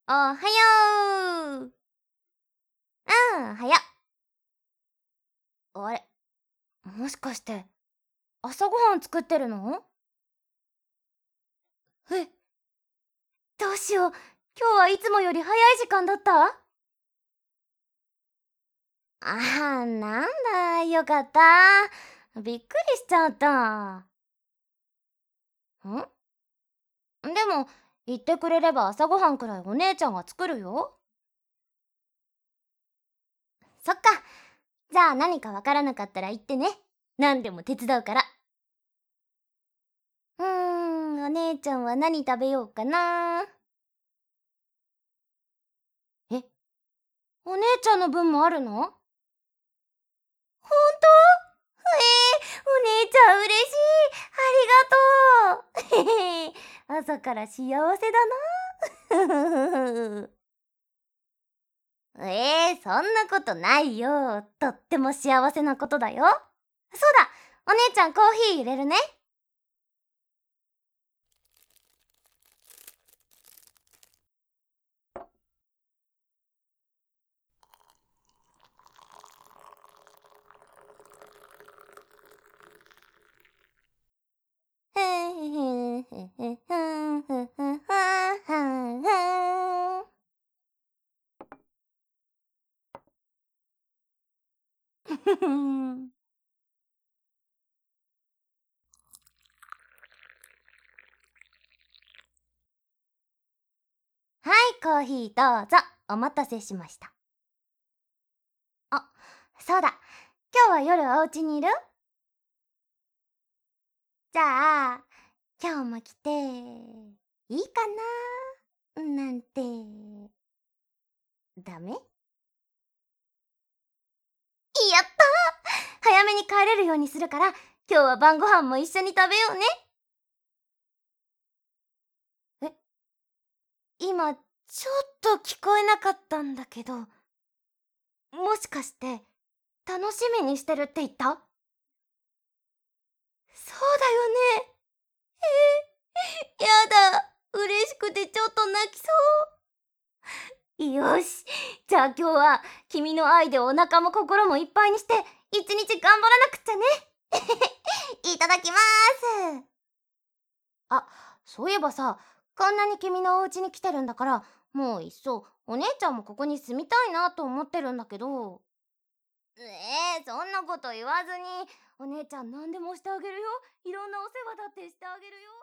おはよう。はや。あれ、もしかして朝ごはん作ってるの？え、どうしよう。今日はいつもより早い時間だった？なんだ、よかった。びっくりしちゃった。でも、言ってくれれば朝ごはんくらいお姉ちゃんが作るよ。そっか。じゃあ何かわからなかったら言ってね。何でも手伝うから。お姉ちゃんは何食べようかな。え、お姉ちゃんの分もあるの？ほんと？お姉ちゃん嬉しい。ありがとう。へへ、朝から幸せだな。そんなことないよ。とっても幸せなことだよ。そうだ、お姉ちゃんコーヒー入れるね。はい、コーヒーどうぞ。お待たせしました。あ、そうだ。今日は夜お家にいる？じゃあ、今日も来ていいかななんて、ダメ？やったー。早めに帰れるようにするから、今日は晩ご飯も一緒に食べようね。え、今、ちょっと聞こえなかったんだけど、もしかして、楽しみにしてるって言った？そうだよね。やだ。嬉しくてちょっと泣きそう。よし。じゃあ今日は君の愛でお腹も心もいっぱいにして一日頑張らなくっちゃね。いただきます。あ、そういえばさ、こんなに君のお家に来てるんだから、もういっそお姉ちゃんもここに住みたいなと思ってるんだけど。そんなこと言わずに、お姉ちゃん何でもしてあげるよ。いろんなお世話だってしてあげるよ。